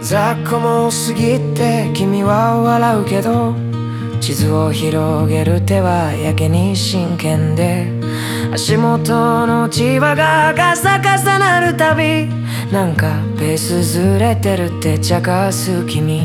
雑魚も過ぎて君は笑うけど、地図を広げる手はやけに真剣で、足元の千葉がガサガサなるたび、なんかペースずれてるって茶化す君。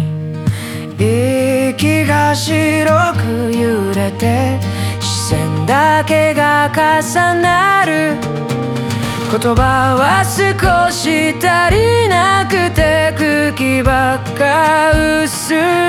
息が白く揺れて視線だけが重なる。言葉は少し足りなくて空気ばっか薄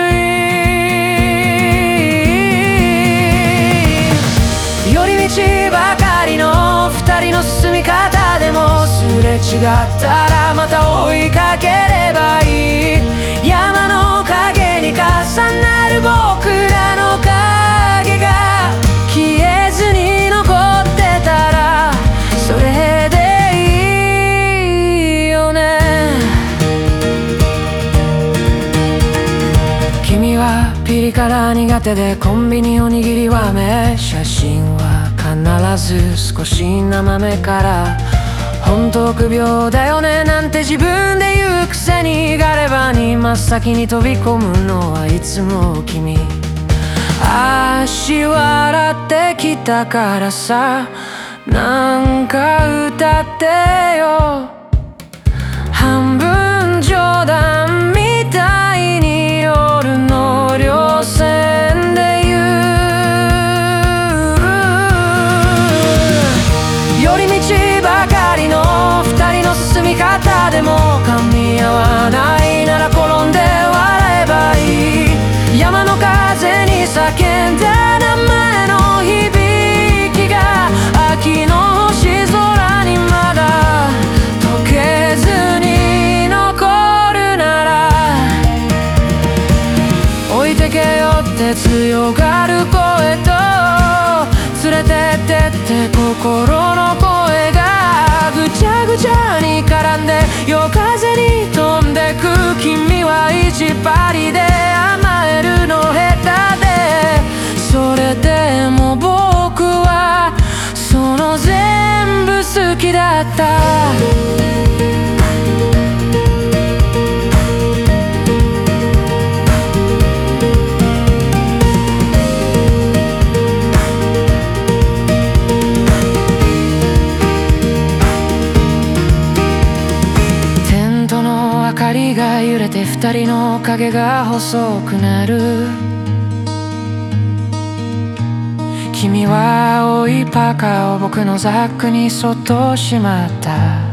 い。寄り道ばかりの二人の進み方でもすれ違ったらまた追いかければいい。山の影に重なる僕らの影が消えずに残ってたらそれでいいよね。君はピリ辛苦手でコンビニおにぎりはめ、写真は必ず少し生めから本当臆病だよねなんて自分で言うくせに、ガレ場に真っ先に飛び込むのはいつも君。足笑ってきたからさ、なんか歌ってよ。半分冗談みたいに夜の稜線で言う。寄り道ばかりの二人の進み方でも噛み合わないなら転んで笑えばいい。山の風に叫んだ名前の響きが秋の星空にまだ溶けずに残るなら、置いてけよって強がる声と連れてってって心の声がぐちゃぐちゃに絡んで夜風に飛んでく。君は意地張りで甘えるの下手で、それでも僕はその全部好きだった。明かりが揺れて二人の影が細くなる。君は青いパーカーを僕のザックにそっとしまった。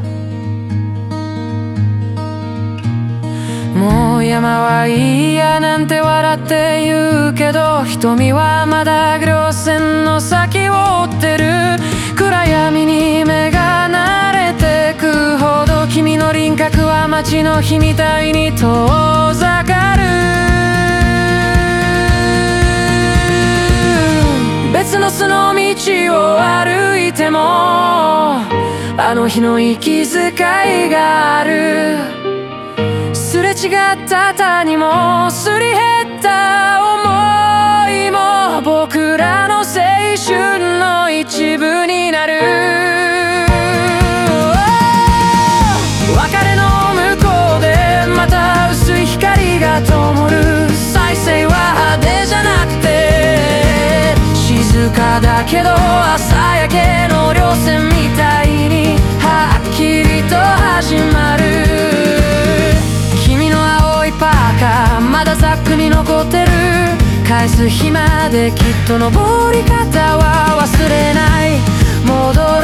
もう山はいいやなんて笑って言うけど、瞳はまだ稜線の先を追ってる。暗闇に目が慣れてくほど君の輪郭は街の日みたいに遠ざかる。別の素の道を歩いてもあの日の息遣いがある。すれ違った谷もすり減った想いも僕らの青春の一部になる。別れの向こうでまた薄い光が灯る。再生は派手じゃなくて静かだけど朝焼けの稜線みたいにはっきりと始まる。君の青いパーカーまだザックに残ってる。返す日まできっと登り方は忘れない。戻